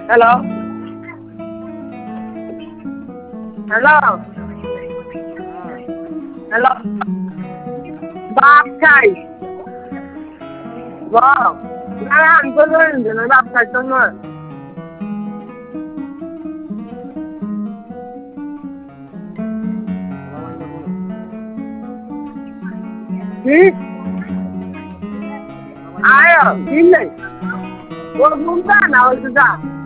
hello hello hello বাপ চাই বাপ না আমি বলবেন না বাপ চাই তো নয় কি আয় দিন নেই ও ঘুমটা না ওই যা